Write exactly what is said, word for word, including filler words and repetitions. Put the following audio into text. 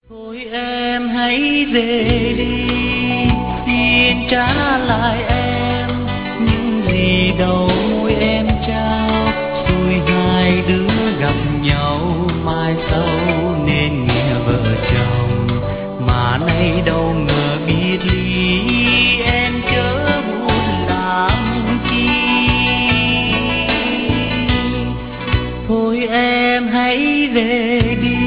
Thôi em hãy về đi, xin trả lại em những gì đầu môi em trao, rồi hai đứa gặp nhau mai sau nên nghĩa vợ chồng. Mà nay đâu ngờ biết ly, em chớ buồn làm chi. Thôi em hãy về đi,